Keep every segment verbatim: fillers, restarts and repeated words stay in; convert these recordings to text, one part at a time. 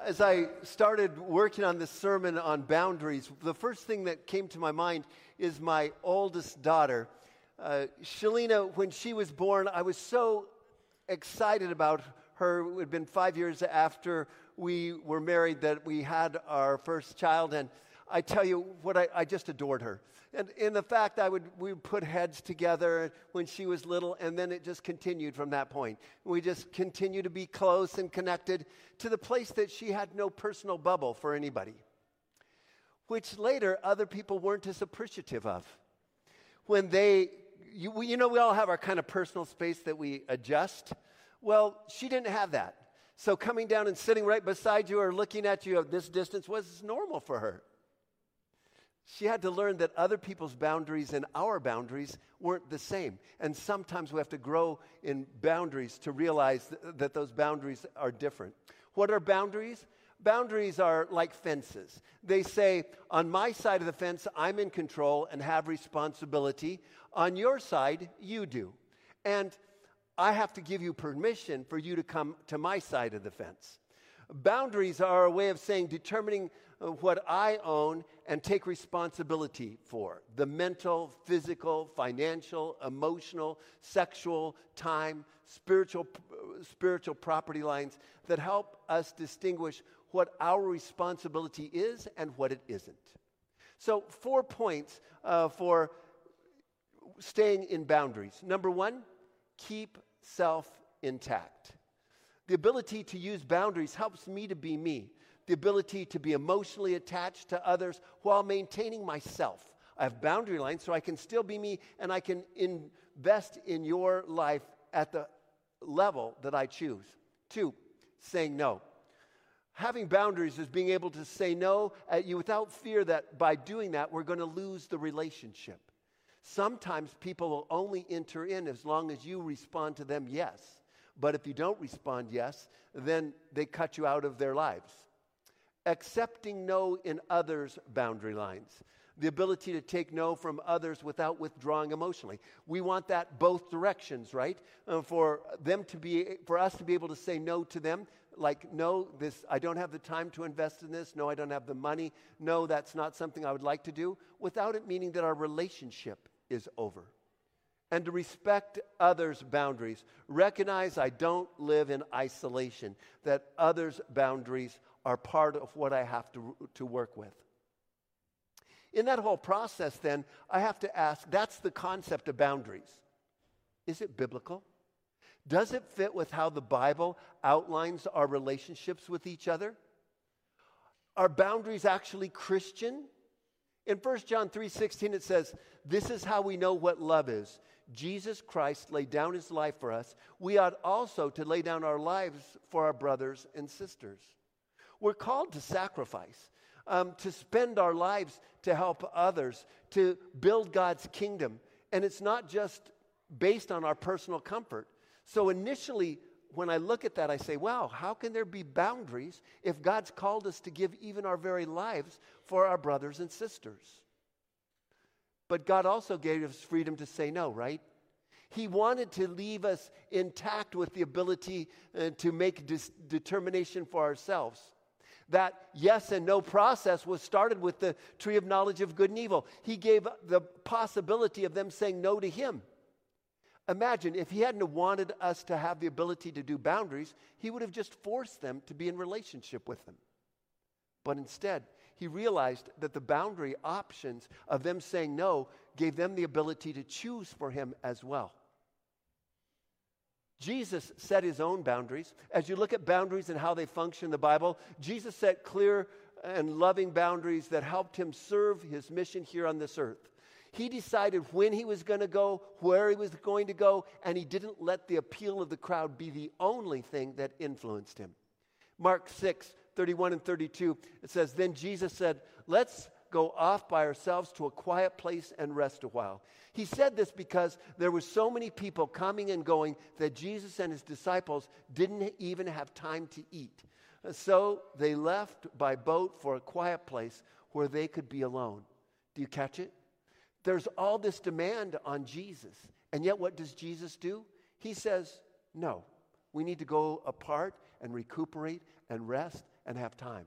as I started working on this sermon on boundaries, the first thing that came to my mind is my oldest daughter. Uh, Shalina, when she was born, I was so excited about her. It had been five years after we were married that we had our first child, and I tell you what, I, I just adored her. And in the fact I would we would put heads together when she was little, and then it just continued from that point. We just continued to be close and connected to the place that she had no personal bubble for anybody, which later other people weren't as appreciative of. When they, you, you know, we all have our kind of personal space that we adjust. Well, she didn't have that. So coming down and sitting right beside you or looking at you at this distance was normal for her. She had to learn that other people's boundaries and our boundaries weren't the same. And sometimes we have to grow in boundaries to realize th- that those boundaries are different. What are boundaries? Boundaries are like fences. They say, on my side of the fence, I'm in control and have responsibility. On your side, you do. And I have to give you permission for you to come to my side of the fence. Boundaries are a way of saying determining what I own and take responsibility for. The mental, physical, financial, emotional, sexual, time, spiritual, spiritual property lines that help us distinguish what our responsibility is and what it isn't. So four points uh, for staying in boundaries. Number one, keep self intact. The ability to use boundaries helps me to be me. The ability to be emotionally attached to others while maintaining myself. I have boundary lines so I can still be me, and I can invest in your life at the level that I choose. Two, saying no. Having boundaries is being able to say no at you without fear that by doing that we're going to lose the relationship. Sometimes people will only enter in as long as you respond to them yes. But if you don't respond yes, then they cut you out of their lives. Accepting no in others' boundary lines. The ability to take no from others without withdrawing emotionally. We want that both directions, right? Uh, for them to be, for us to be able to say no to them, like, no, this, I don't have the time to invest in this. No, I don't have the money. No, that's not something I would like to do, without it meaning that our relationship is over. And to respect others' boundaries. Recognize I don't live in isolation, that others' boundaries are part of what I have to, to work with. In that whole process, then, I have to ask, that's the concept of boundaries. Is it biblical? Does it fit with how the Bible outlines our relationships with each other? Are boundaries actually Christian? In First John three sixteen, it says, this is how we know what love is. Jesus Christ laid down his life for us. We ought also to lay down our lives for our brothers and sisters. We're called to sacrifice, um, to spend our lives to help others, to build God's kingdom. And it's not just based on our personal comfort. So initially, when I look at that, I say, wow, how can there be boundaries if God's called us to give even our very lives for our brothers and sisters? But God also gave us freedom to say no, right? He wanted to leave us intact with the ability uh, to make dis- determination for ourselves. That yes and no process was started with the tree of knowledge of good and evil. He gave the possibility of them saying no to him. Imagine if he hadn't wanted us to have the ability to do boundaries, he would have just forced them to be in relationship with him. But instead, he realized that the boundary options of them saying no gave them the ability to choose for him as well. Jesus set his own boundaries. As you look at boundaries and how they function in the Bible, Jesus set clear and loving boundaries that helped him serve his mission here on this earth. He decided when he was going to go, where he was going to go, and he didn't let the appeal of the crowd be the only thing that influenced him. Mark six, thirty-one and thirty-two, it says, then Jesus said, let's go off by ourselves to a quiet place and rest a while. He said this because there were so many people coming and going that Jesus and his disciples didn't even have time to eat. So they left by boat for a quiet place where they could be alone. Do you catch it? There's all this demand on Jesus. And yet what does Jesus do? He says, no, we need to go apart and recuperate and rest and have time.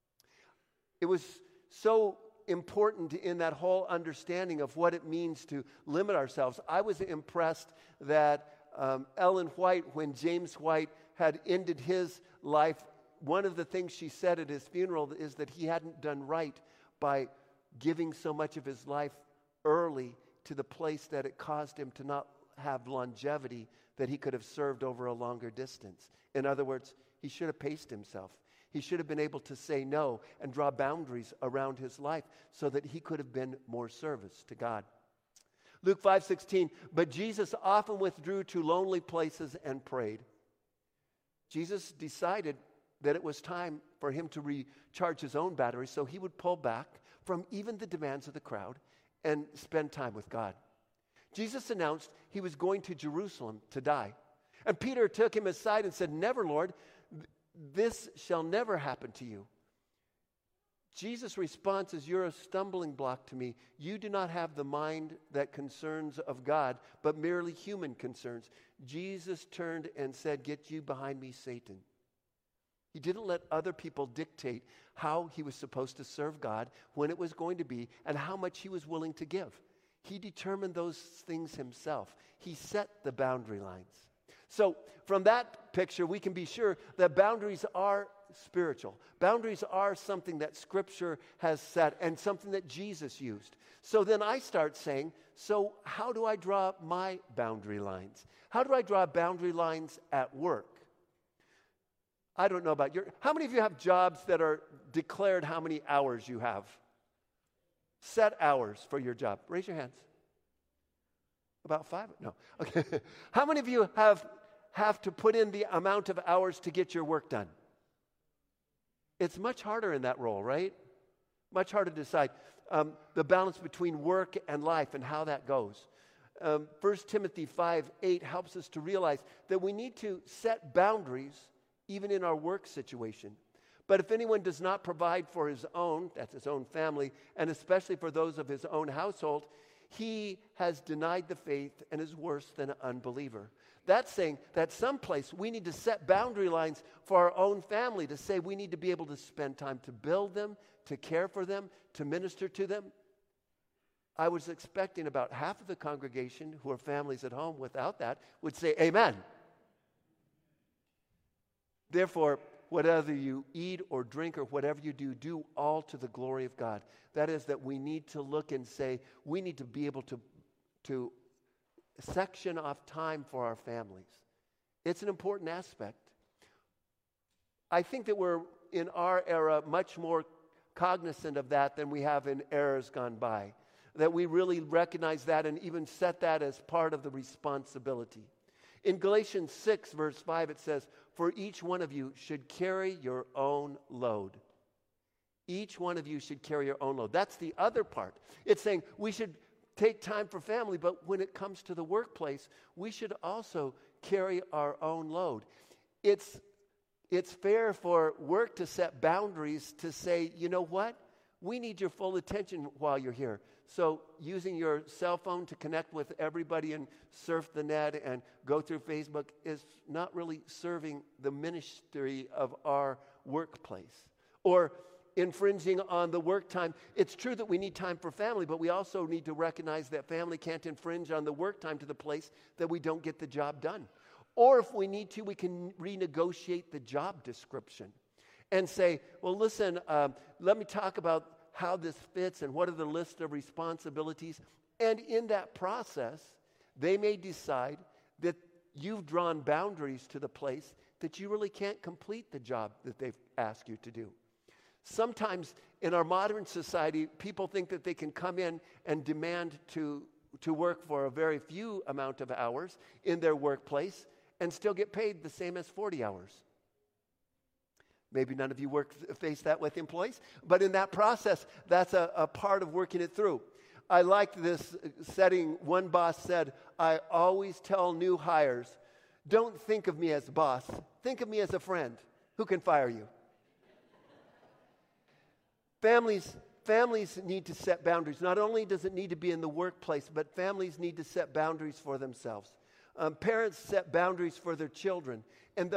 It was so important in that whole understanding of what it means to limit ourselves. I was impressed that um, Ellen White, when James White had ended his life, one of the things she said at his funeral is that he hadn't done right by giving so much of his life early to the place that it caused him to not have longevity that he could have served over a longer distance. In other words, he should have paced himself. He should have been able to say no and draw boundaries around his life so that he could have been more service to God. Luke five sixteen, but Jesus often withdrew to lonely places and prayed. Jesus decided that it was time for him to recharge his own batteries, so he would pull back from even the demands of the crowd and spend time with God. Jesus announced he was going to Jerusalem to die. And Peter took him aside and said, "Never, Lord, this shall never happen to you." Jesus' response is, "You're a stumbling block to me. You do not have the mind that concerns of God, but merely human concerns." Jesus turned and said, "Get you behind me, Satan." He didn't let other people dictate how he was supposed to serve God, when it was going to be, and how much he was willing to give. He determined those things himself. He set the boundary lines. So from that picture, we can be sure that boundaries are spiritual. Boundaries are something that Scripture has set and something that Jesus used. So then I start saying, so how do I draw my boundary lines? How do I draw boundary lines at work? I don't know about your, how many of you have jobs that are declared how many hours you have? Set hours for your job. Raise your hands. About five? No. Okay. How many of you have have to put in the amount of hours to get your work done? It's much harder in that role, right? Much harder to decide um, the balance between work and life and how that goes. Um, First Timothy five eight helps us to realize that we need to set boundaries even in our work situation. But if anyone does not provide for his own, that's his own family, and especially for those of his own household, he has denied the faith and is worse than an unbeliever. That's saying that someplace we need to set boundary lines for our own family, to say we need to be able to spend time to build them, to care for them, to minister to them. I was expecting about half of the congregation who are families at home without that would say amen. Therefore, whatever you eat or drink or whatever you do, do all to the glory of God. That is, that we need to look and say, we need to be able to, to section off time for our families. It's an important aspect. I think that we're, in our era, much more cognizant of that than we have in eras gone by. That we really recognize that and even set that as part of the responsibility. In Galatians six, verse five, it says, "For each one of you should carry your own load." Each one of you should carry your own load. That's the other part. It's saying we should take time for family, but when it comes to the workplace, we should also carry our own load. It's, it's fair for work to set boundaries to say, you know what? We need your full attention while you're here. So using your cell phone to connect with everybody and surf the net and go through Facebook is not really serving the ministry of our workplace. Or infringing on the work time. It's true that we need time for family, but we also need to recognize that family can't infringe on the work time to the place that we don't get the job done. Or if we need to, we can renegotiate the job description and say, well, listen, um, let me talk about how this fits and what are the list of responsibilities. And in that process, they may decide that you've drawn boundaries to the place that you really can't complete the job that they've asked you to do. Sometimes in our modern society, people think that they can come in and demand to, to work for a very few amount of hours in their workplace and still get paid the same as forty hours. Maybe none of you work face that with employees, but in that process, that's a, a part of working it through. I liked this setting. One boss said, "I always tell new hires, don't think of me as a boss. Think of me as a friend who can fire you." Families, families need to set boundaries. Not only does it need to be in the workplace, but families need to set boundaries for themselves. Um, parents set boundaries for their children. And the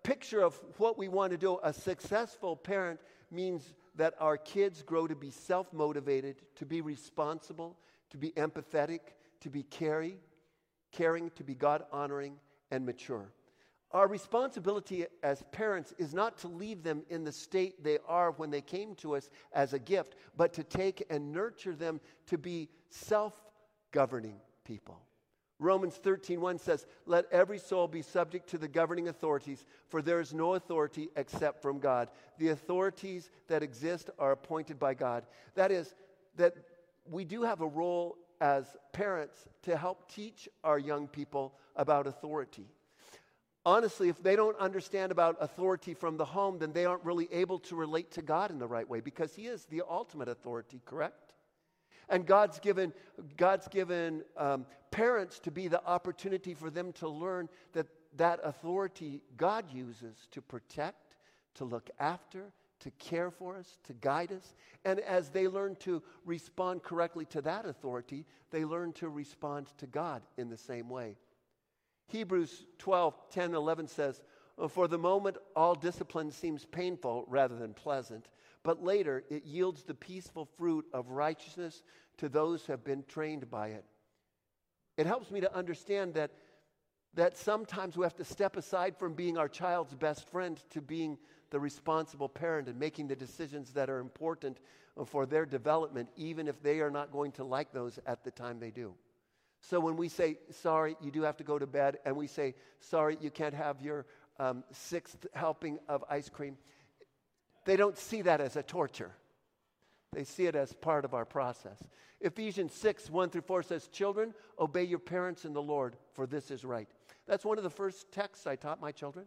picture of what we want to do. A successful parent means that our kids grow to be self-motivated, to be responsible, to be empathetic, to be caring, caring, to be God-honoring, and mature. Our responsibility as parents is not to leave them in the state they are when they came to us as a gift, but to take and nurture them to be self-governing people. Romans thirteen one says, "Let every soul be subject to the governing authorities, for there is no authority except from God. The authorities that exist are appointed by God." That is, that we do have a role as parents to help teach our young people about authority. Honestly, if they don't understand about authority from the home, then they aren't really able to relate to God in the right way, because He is the ultimate authority, correct? And God's given, God's given um, parents to be the opportunity for them to learn that that authority God uses to protect, to look after, to care for us, to guide us. And as they learn to respond correctly to that authority, they learn to respond to God in the same way. Hebrews twelve ten eleven says, "For the moment all discipline seems painful rather than pleasant, but later it yields the peaceful fruit of righteousness to those who have been trained by it." It helps me to understand that, that sometimes we have to step aside from being our child's best friend to being the responsible parent and making the decisions that are important for their development, even if they are not going to like those at the time they do. So when we say, "Sorry, you do have to go to bed," and we say, "Sorry, you can't have your um, sixth helping of ice cream," they don't see that as a torture. They see it as part of our process. Ephesians six, one through four says, "Children, obey your parents in the Lord, for this is right." That's one of the first texts I taught my children.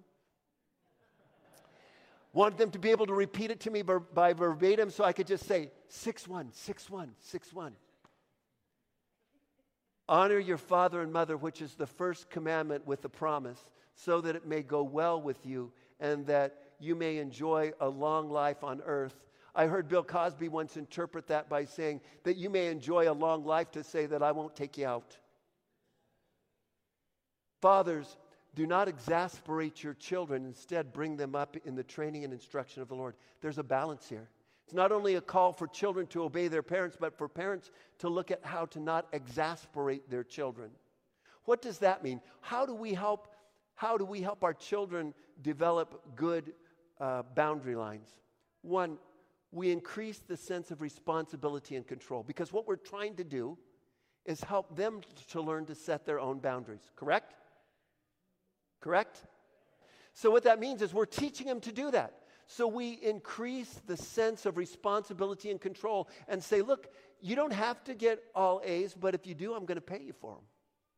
Wanted them to be able to repeat it to me ver- by verbatim, so I could just say, six one, six one, six one. "Honor your father and mother, which is the first commandment with the promise, so that it may go well with you and that you may enjoy a long life on earth." I heard Bill Cosby once interpret that by saying that you may enjoy a long life to say that I won't take you out. Fathers, do not exasperate your children. Instead, bring them up in the training and instruction of the Lord. There's a balance here. It's not only a call for children to obey their parents, but for parents to look at how to not exasperate their children. What does that mean? How do we help, how do we help our children develop good uh, boundary lines? One, we increase the sense of responsibility and control, because what we're trying to do is help them to learn to set their own boundaries. Correct? Correct? So what that means is we're teaching them to do that. So we increase the sense of responsibility and control and say, "Look, you don't have to get all A's, but if you do, I'm going to pay you for them."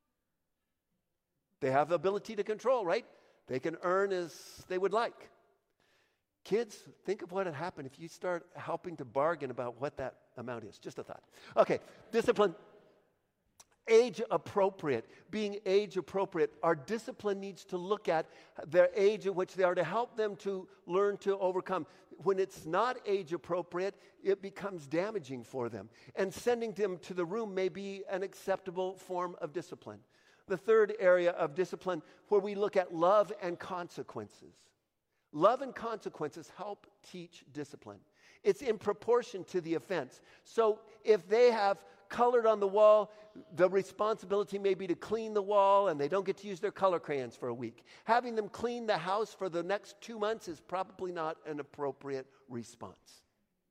They have the ability to control, right? They can earn as they would like. Kids, think of what would happen if you start helping to bargain about what that amount is. Just a thought. Okay, discipline. Age appropriate, being age appropriate. Our discipline needs to look at their age at which they are to help them to learn to overcome. When it's not age appropriate, it becomes damaging for them. And sending them to the room may be an acceptable form of discipline. The third area of discipline, where we look at love and consequences. Love and consequences help teach discipline. It's in proportion to the offense. So if they have colored on the wall, the responsibility may be to clean the wall, and they don't get to use their color crayons for a week. Having them clean the house for the next two months is probably not an appropriate response.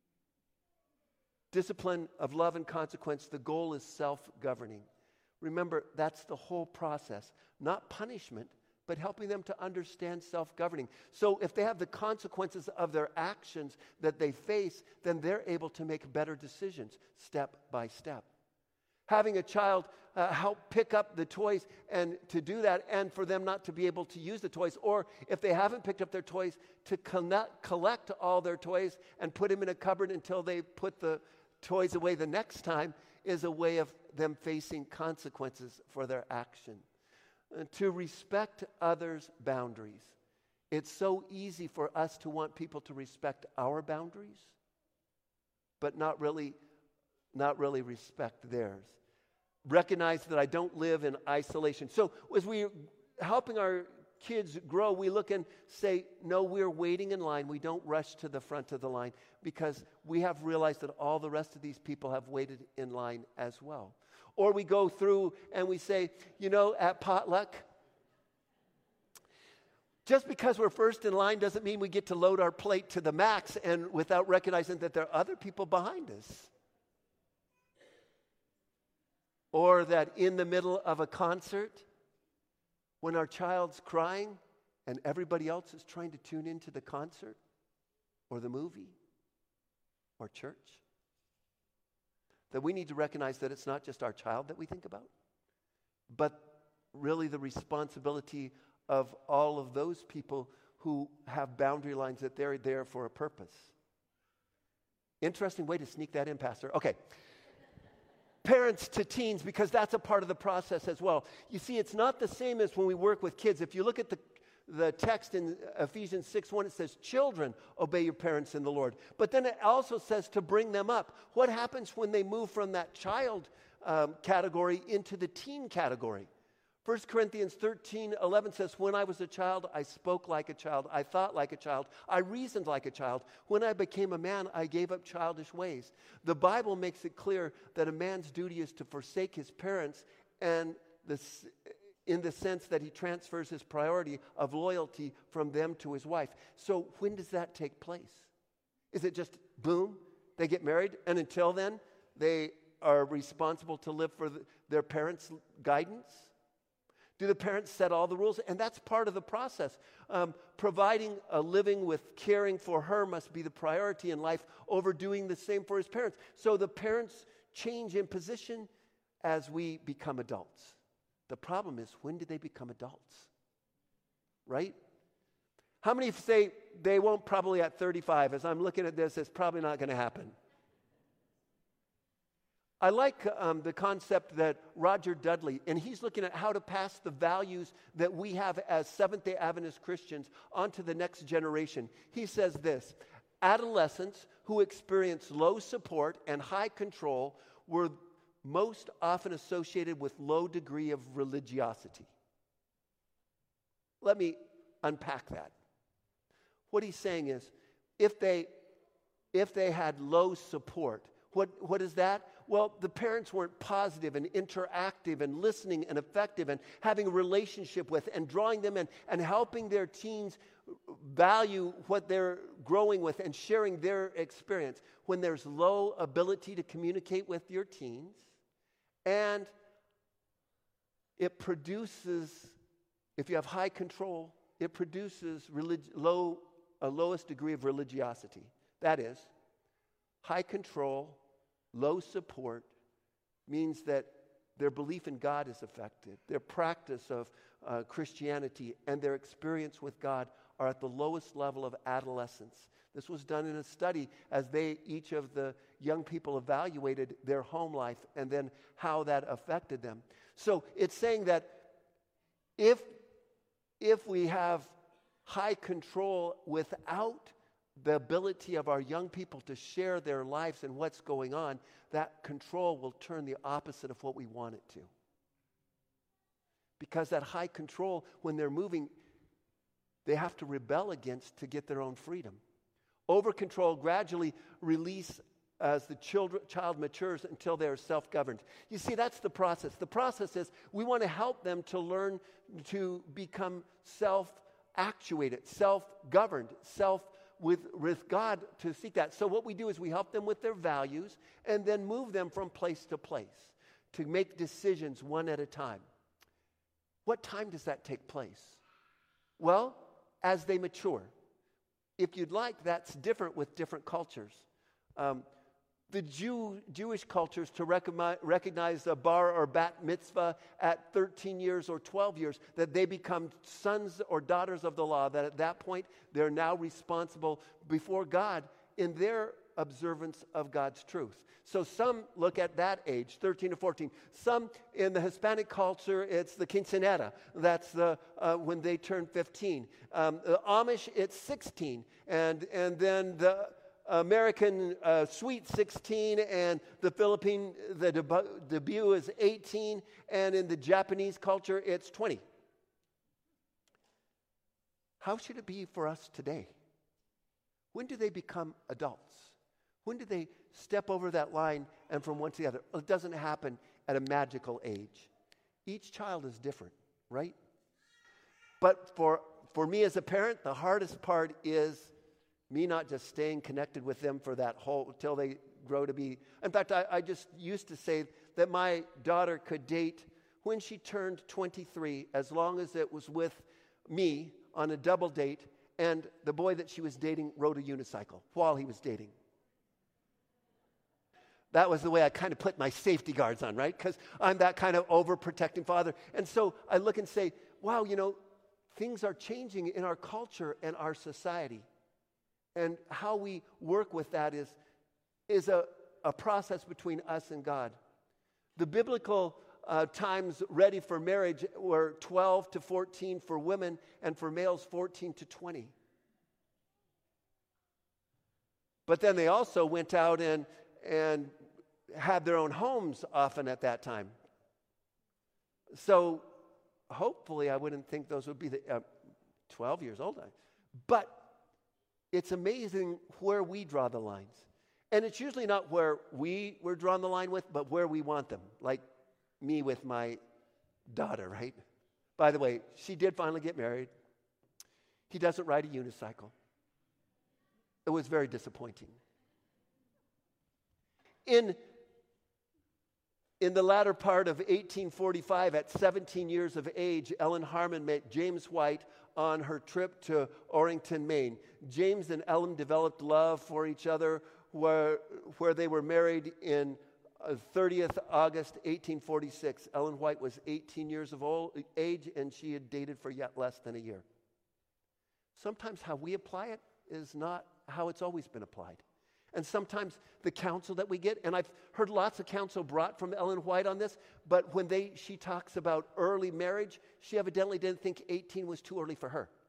Discipline of love and consequence, the goal is self-governing. Remember, that's the whole process. Not punishment, but helping them to understand self-governing. So if they have the consequences of their actions that they face, then they're able to make better decisions step by step. Having a child uh, help pick up the toys and to do that, and for them not to be able to use the toys, or if they haven't picked up their toys, to connect, collect all their toys and put them in a cupboard until they put the toys away the next time, is a way of them facing consequences for their action. Uh, to respect others' boundaries. It's so easy for us to want people to respect our boundaries, but not really, not really respect theirs. Recognize that I don't live in isolation. So as we're helping our kids grow, we look and say, no, we're waiting in line. We don't rush to the front of the line because we have realized that all the rest of these people have waited in line as well. Or we go through and we say, you know, at potluck, just because we're first in line doesn't mean we get to load our plate to the max and without recognizing that there are other people behind us. Or that in the middle of a concert, when our child's crying and everybody else is trying to tune into the concert or the movie or church, that we need to recognize that it's not just our child that we think about, but really the responsibility of all of those people who have boundary lines, that they're there for a purpose. Interesting way to sneak that in, Pastor. Okay. Parents to teens, because that's a part of the process as well. You see, it's not the same as when we work with kids. If you look at the, the text in Ephesians six one, it says, children, obey your parents in the Lord. But then it also says to bring them up. What happens when they move from that child um, category into the teen category? First Corinthians thirteen eleven says, when I was a child, I spoke like a child. I thought like a child. I reasoned like a child. When I became a man, I gave up childish ways. The Bible makes it clear that a man's duty is to forsake his parents, and this, in the sense that he transfers his priority of loyalty from them to his wife. So when does that take place? Is it just, boom, they get married, and until then, they are responsible to live for the, their parents' guidance? Do the parents set all the rules? And that's part of the process. Um, providing a living with caring for her must be the priority in life over doing the same for his parents. So the parents change in position as we become adults. The problem is, when do they become adults? Right? How many say they won't probably at thirty-five? As I'm looking at this, it's probably not going to happen. I like um, the concept that Roger Dudley, and he's looking at how to pass the values that we have as Seventh-day Adventist Christians onto the next generation. He says this: adolescents who experience low support and high control were most often associated with low degree of religiosity. Let me unpack that. What he's saying is, if they, if they had low support, what, what is that? Well, the parents weren't positive and interactive and listening and effective and having a relationship with and drawing them in and helping their teens value what they're growing with and sharing their experience. When there's low ability to communicate with your teens, and it produces, if you have high control, it produces relig- low, a lowest degree of religiosity. That is, high control, low support means that their belief in God is affected. Their practice of uh, Christianity and their experience with God are at the lowest level of adolescence. This was done in a study as they, each of the young people evaluated their home life and then how that affected them. So it's saying that if, if we have high control without the ability of our young people to share their lives and what's going on, that control will turn the opposite of what we want it to. Because that high control, when they're moving, they have to rebel against to get their own freedom. Over control gradually release as the children, child matures until they are self-governed. You see, that's the process. The process is we want to help them to learn to become self-actuated, self-governed, self With, with God to seek that. So what we do is we help them with their values and then move them from place to place to make decisions one at a time. What time does that take place? Well, as they mature. If you'd like, that's different with different cultures. Um, the Jew, Jewish cultures to recognize, recognize a bar or bat mitzvah at thirteen years or twelve years, that they become sons or daughters of the law, that at that point they're now responsible before God in their observance of God's truth. So some look at that age, thirteen to fourteen. Some in the Hispanic culture, it's the quinceanera. That's the uh, when they turn fifteen. Um, the Amish, it's sixteen. And, and then the American uh, Sweet sixteen, and the Philippine, the debu- debut is eighteen, and in the Japanese culture, it's twenty. How should it be for us today? When do they become adults? When do they step over that line and from one to the other? Well, it doesn't happen at a magical age. Each child is different, right? But for, for me as a parent, the hardest part is me not just staying connected with them for that whole, till they grow to be. In fact, I, I just used to say that my daughter could date when she turned twenty-three, as long as it was with me on a double date, and the boy that she was dating rode a unicycle while he was dating. That was the way I kind of put my safety guards on, right? Because I'm that kind of overprotecting father. And so I look and say, wow, you know, things are changing in our culture and our society. And how we work with that is, is a, a process between us and God. The biblical uh, times ready for marriage were twelve to fourteen for women, and for males fourteen to twenty. But then they also went out and, and had their own homes often at that time. So hopefully I wouldn't think those would be the uh, twelve years old. But it's amazing where we draw the lines. And it's usually not where we were drawn the line with, but where we want them. Like me with my daughter, right? By the way, she did finally get married. He doesn't ride a unicycle. It was very disappointing. In, in the latter part of eighteen forty-five, at seventeen years of age, Ellen Harmon met James White on her trip to Orrington, Maine. James and Ellen developed love for each other, where, where they were married in uh, thirtieth of August, eighteen forty-six. Ellen White was eighteen years of old, age, and she had dated for yet less than a year. Sometimes how we apply it is not how it's always been applied. And sometimes the counsel that we get, and I've heard lots of counsel brought from Ellen White on this, but when they she talks about early marriage, she evidently didn't think eighteen was too early for her.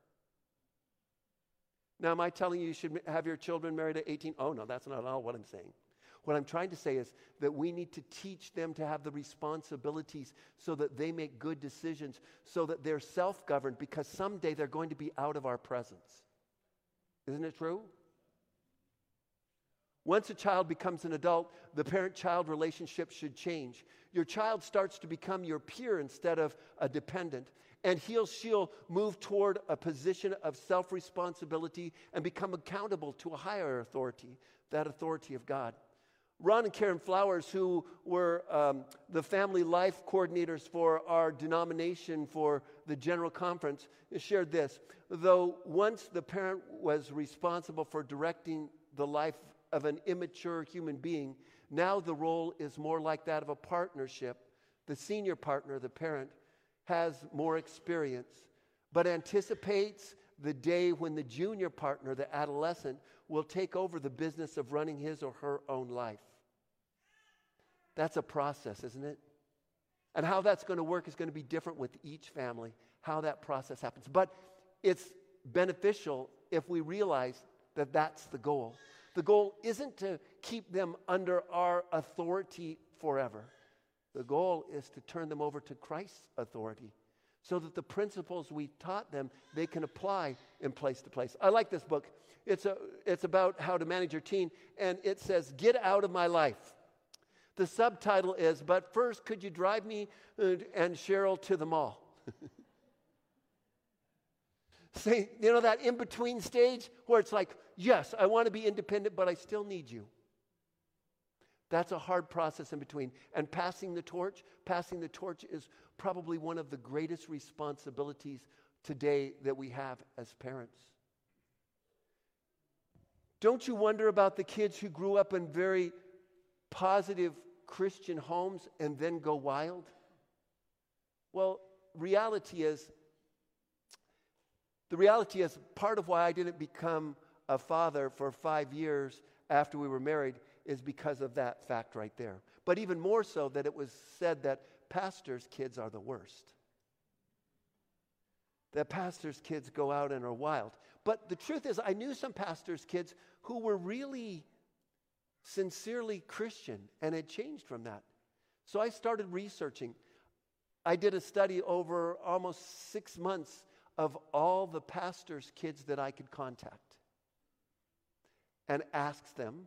Now, am I telling you you should have your children married at eighteen? Oh, no, that's not at all what I'm saying. What I'm trying to say is that we need to teach them to have the responsibilities so that they make good decisions, so that they're self-governed, because someday they're going to be out of our presence. Isn't it true? Once a child becomes an adult, the parent-child relationship should change. Your child starts to become your peer instead of a dependent. And he'll, she'll move toward a position of self-responsibility and become accountable to a higher authority, that authority of God. Ron and Karen Flowers, who were um, the family life coordinators for our denomination for the General Conference, shared this. Though once the parent was responsible for directing the life of an immature human being, now the role is more like that of a partnership. The senior partner, the parent, has more experience, but anticipates the day when the junior partner, the adolescent, will take over the business of running his or her own life. That's a process, isn't it? And how that's going to work is going to be different with each family, how that process happens. But it's beneficial if we realize that that's the goal. The goal isn't to keep them under our authority forever. The goal is to turn them over to Christ's authority so that the principles we taught them, they can apply in place to place. I like this book. It's, a, it's about how to manage your teen, and it says, "Get out of my life." The subtitle is, "But first, could you drive me and Cheryl to the mall?" Say, you know, that in-between stage where it's like, yes, I want to be independent, but I still need you. That's a hard process in between. And passing the torch, passing the torch is probably one of the greatest responsibilities today that we have as parents. Don't you wonder about the kids who grew up in very positive Christian homes and then go wild? Well, reality is, the reality is part of why I didn't become a father for five years after we were married is because of that fact right there. But even more so that it was said that pastors' kids are the worst. That pastors' kids go out and are wild. But the truth is, I knew some pastors' kids who were really sincerely Christian and had changed from that. So I started researching. I did a study over almost six months of all the pastors' kids that I could contact and asked them,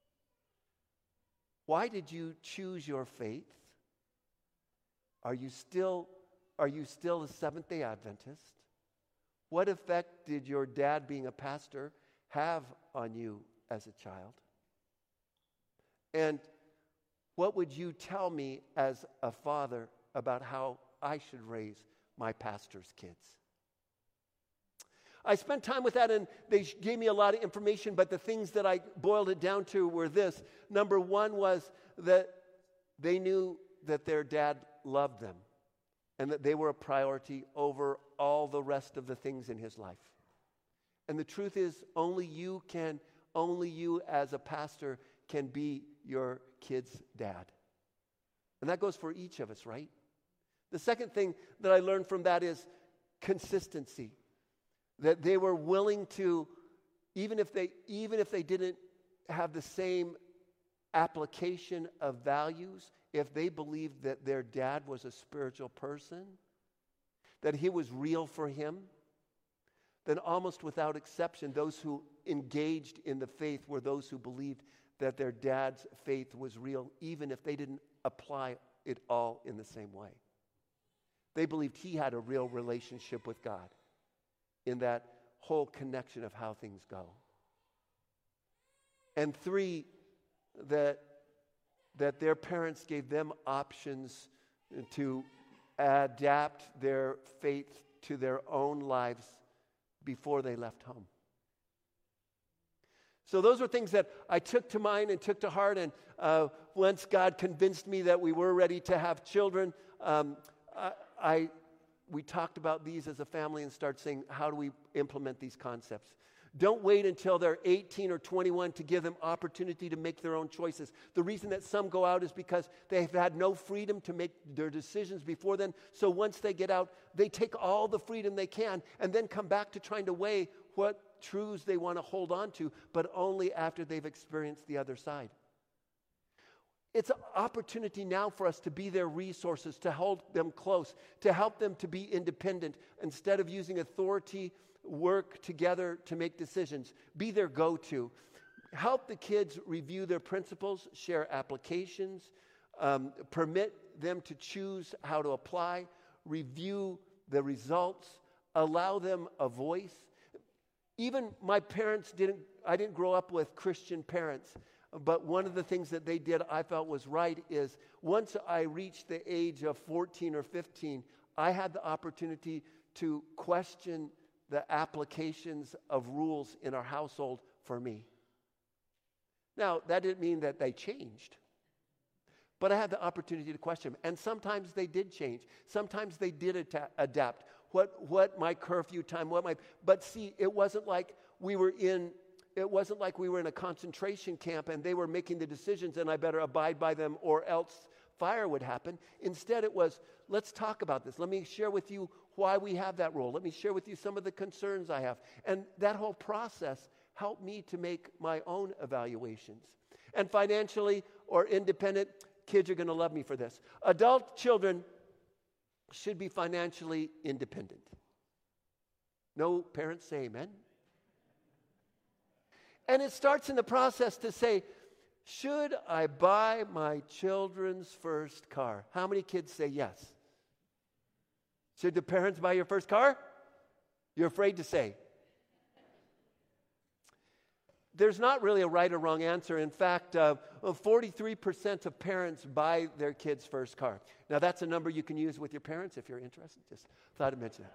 why did you choose your faith? Are you still, are you still a Seventh-day Adventist? What effect did your dad being a pastor have on you as a child? And what would you tell me as a father about how I should raise my pastor's kids? I spent time with that, and they gave me a lot of information, but the things that I boiled it down to were this. Number one was that they knew that their dad loved them and that they were a priority over all the rest of the things in his life. And the truth is, only you can, only you as a pastor can be your kid's dad. And that goes for each of us, right? The second thing that I learned from that is consistency. That they were willing to, even if they even if they didn't have the same application of values, if they believed that their dad was a spiritual person, that he was real for him, then almost without exception, those who engaged in the faith were those who believed that their dad's faith was real, even if they didn't apply it all in the same way. They believed he had a real relationship with God in that whole connection of how things go. And three, that, that their parents gave them options to adapt their faith to their own lives before they left home. So those were things that I took to mind and took to heart. And uh, once God convinced me that we were ready to have children, um, I, I we talked about these as a family and started saying, how do we implement these concepts? Don't wait until they're eighteen or twenty-one to give them opportunity to make their own choices. The reason that some go out is because they've had no freedom to make their decisions before then. So once they get out, they take all the freedom they can and then come back to trying to weigh what truths they want to hold on to, but only after they've experienced the other side. It's an opportunity now for us to be their resources, to hold them close, to help them to be independent instead of using authority, work together to make decisions. Be their go-to. Help the kids review their principles, share applications, um, permit them to choose how to apply, review the results, allow them a voice. Even my parents didn't, I didn't grow up with Christian parents. But one of the things that they did I felt was right is once I reached the age of fourteen or fifteen, I had the opportunity to question the applications of rules in our household for me. Now, that didn't mean that they changed. But I had the opportunity to question them. And sometimes they did change. Sometimes they did ata- adapt. What, what my curfew time, what my... But see, it wasn't like we were in... It wasn't like we were in a concentration camp and they were making the decisions and I better abide by them or else fire would happen. Instead, it was, let's talk about this. Let me share with you why we have that role. Let me share with you some of the concerns I have. And that whole process helped me to make my own evaluations. And financially or independent, kids are going to love me for this. Adult children should be financially independent. No parents say amen. And it starts in the process to say, should I buy my children's first car? How many kids say yes? Should the parents buy your first car? You're afraid to say. There's not really a right or wrong answer. In fact, uh, forty-three percent of parents buy their kids' first car. Now, that's a number you can use with your parents if you're interested. Just thought I'd mention that.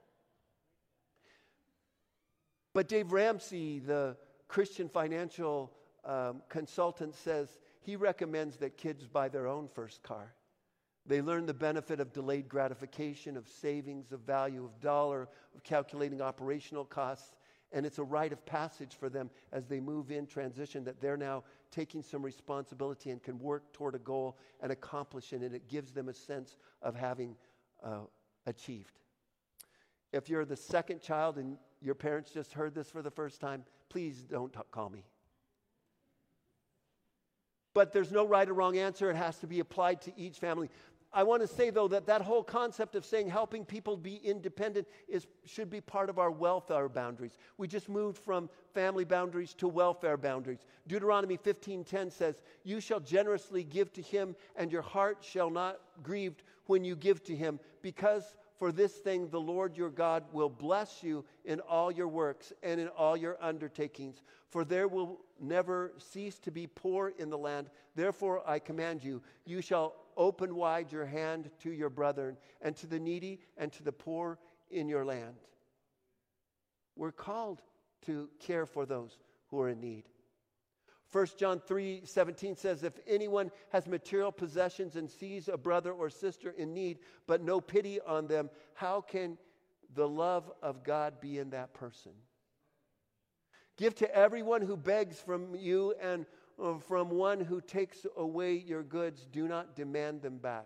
But Dave Ramsey, the Christian financial um, consultant, says he recommends that kids buy their own first car. They learn the benefit of delayed gratification, of savings, of value, of dollar, of calculating operational costs, and it's a rite of passage for them as they move in transition that they're now taking some responsibility and can work toward a goal and accomplish it, and it gives them a sense of having uh, achieved. If you're the second child and your parents just heard this for the first time, please don't t- call me. But there's no right or wrong answer. It has to be applied to each family. I want to say, though, that that whole concept of saying helping people be independent is should be part of our welfare boundaries. We just moved from family boundaries to welfare boundaries. Deuteronomy fifteen ten says, "You shall generously give to him, and your heart shall not grieve when you give to him, because for this thing the Lord your God will bless you in all your works and in all your undertakings. For there will never cease to be poor in the land. Therefore I command you, you shall open wide your hand to your brethren and to the needy and to the poor in your land." We're called to care for those who are in need. First John three seventeen says, "If anyone has material possessions and sees a brother or sister in need, but no pity on them, how can the love of God be in that person? Give to everyone who begs from you, and uh, from one who takes away your goods, do not demand them back.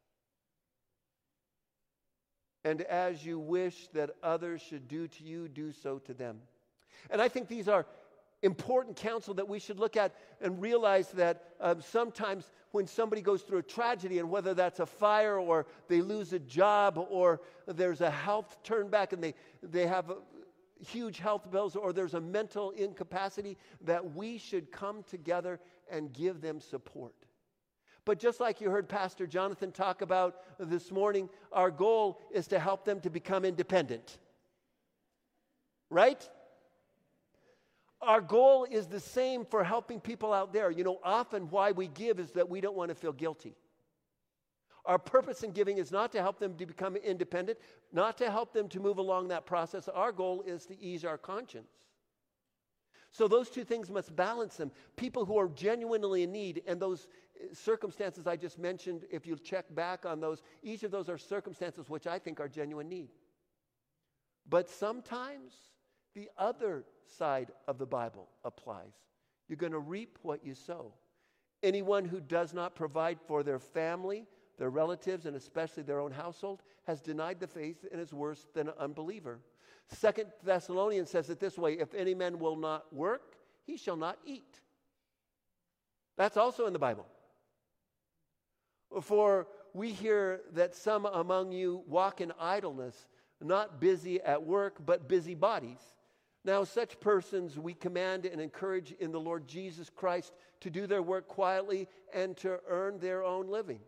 And as you wish that others should do to you, do so to them." And I think these are important counsel that we should look at and realize that um, sometimes when somebody goes through a tragedy, and whether that's a fire or they lose a job or there's a health turn back and they, they have a, huge health bills, or there's a mental incapacity, that we should come together and give them support. But just like you heard Pastor Jonathan talk about this morning, our goal is to help them to become independent. Right? Our goal is the same for helping people out there. You know, often why we give is that we don't want to feel guilty. Our purpose in giving is not to help them to become independent, not to help them to move along that process. Our goal is to ease our conscience. So those two things must balance them. People who are genuinely in need, and those circumstances I just mentioned, if you check back on those, each of those are circumstances which I think are genuine need. But sometimes the other side of the Bible applies. You're going to reap what you sow. Anyone who does not provide for their family, their relatives, and especially their own household, has denied the faith and is worse than an unbeliever. Second Thessalonians says it this way: "If any man will not work, he shall not eat." That's also in the Bible. "For we hear that some among you walk in idleness, not busy at work, but busy bodies. Now such persons we command and encourage in the Lord Jesus Christ to do their work quietly and to earn their own living."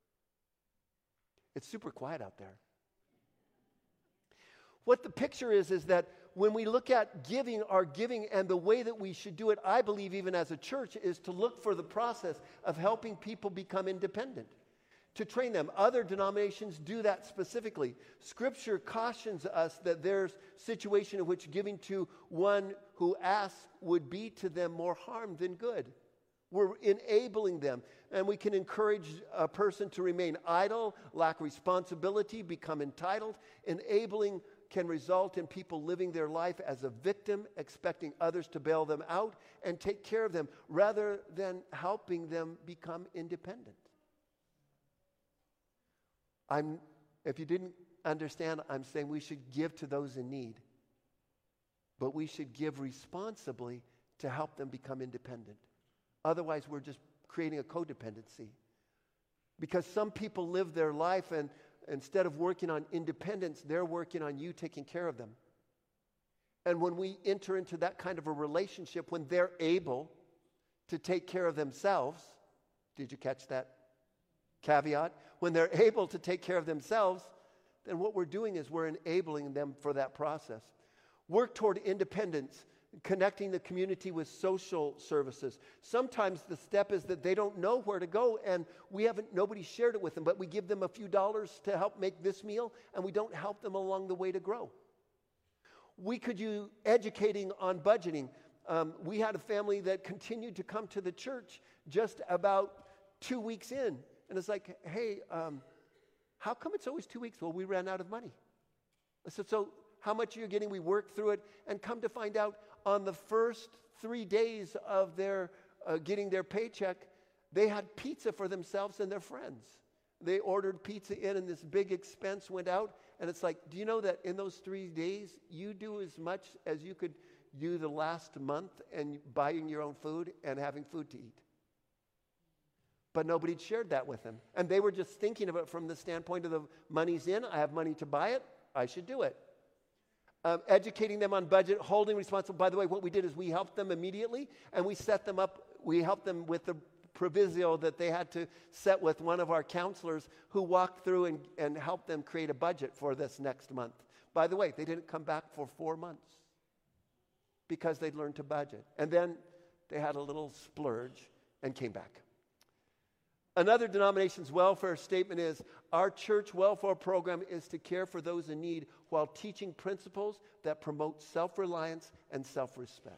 It's super quiet out there. What the picture is, is that when we look at giving, our giving, and the way that we should do it, I believe even as a church, is to look for the process of helping people become independent, to train them. Other denominations do that specifically. Scripture cautions us that there's a situation in which giving to one who asks would be to them more harm than good. We're enabling them, and we can encourage a person to remain idle, lack responsibility, become entitled. Enabling can result in people living their life as a victim, expecting others to bail them out and take care of them, rather than helping them become independent. I'm, if you didn't understand, I'm saying we should give to those in need, but we should give responsibly to help them become independent. Otherwise, we're just creating a codependency. Because some people live their life, and instead of working on independence, they're working on you taking care of them. And when we enter into that kind of a relationship, when they're able to take care of themselves, did you catch that caveat? When they're able to take care of themselves, then what we're doing is we're enabling them for that process. Work toward independence, connecting the community with social services. Sometimes the step is that they don't know where to go, and we haven't, nobody shared it with them, but we give them a few dollars to help make this meal, and we don't help them along the way to grow. We could use educating on budgeting. Um, we had a family that continued to come to the church just about two weeks in, and it's like, hey, um, how come it's always two weeks? Well, we ran out of money. I said, so how much are you getting? We worked through it, and come to find out, on the first three days of their uh, getting their paycheck, they had pizza for themselves and their friends. They ordered pizza in, and this big expense went out. And it's like, do you know that in those three days, you do as much as you could do the last month and buying your own food and having food to eat? But nobody shared that with them. And they were just thinking of it from the standpoint of the money's in, I have money to buy it, I should do it. Um, educating them on budget, holding responsible. By the way, what we did is we helped them immediately, and we set them up, we helped them with the proviso that they had to set with one of our counselors who walked through and, and helped them create a budget for this next month. By the way, they didn't come back for four months because they'd learned to budget. And then they had a little splurge and came back. Another denomination's welfare statement is, our church welfare program is to care for those in need while teaching principles that promote self-reliance and self-respect.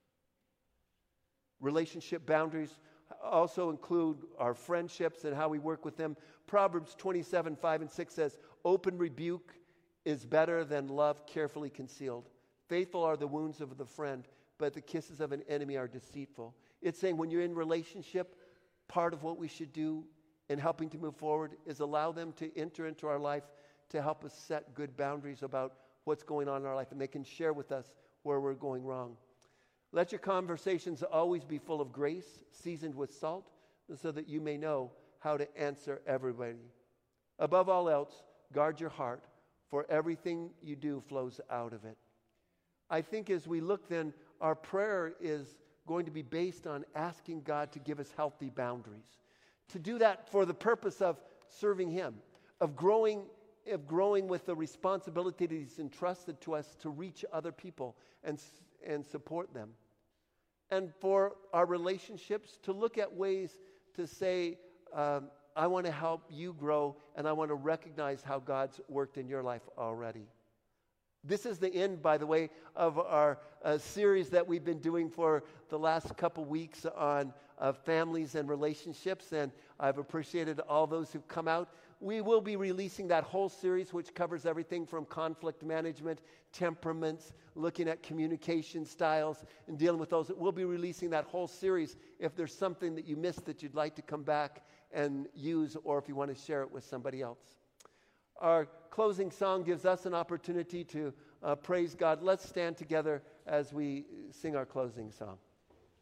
Relationship boundaries also include our friendships and how we work with them. Proverbs twenty-seven, five and six says, open rebuke is better than love carefully concealed. Faithful are the wounds of the friend, but the kisses of an enemy are deceitful. It's saying when you're in relationship, part of what we should do in helping to move forward is allow them to enter into our life to help us set good boundaries about what's going on in our life, and they can share with us where we're going wrong. Let your conversations always be full of grace, seasoned with salt, so that you may know how to answer everybody. Above all else, guard your heart, for everything you do flows out of it. I think as we look then, our prayer is going to be based on asking God to give us healthy boundaries. To do that for the purpose of serving Him, of growing, of growing with the responsibility that He's entrusted to us to reach other people and, and support them. And for our relationships, to look at ways to say, um, I want to help you grow, and I want to recognize how God's worked in your life already. This is the end, by the way, of our uh, series that we've been doing for the last couple weeks on uh, families and relationships, and I've appreciated all those who've come out. We will be releasing that whole series, which covers everything from conflict management, temperaments, looking at communication styles, and dealing with those. We'll be releasing that whole series. If there's something that you missed that you'd like to come back and use, or if you want to share it with somebody else. Our closing song gives us an opportunity to uh, praise God. Let's stand together as we sing our closing song.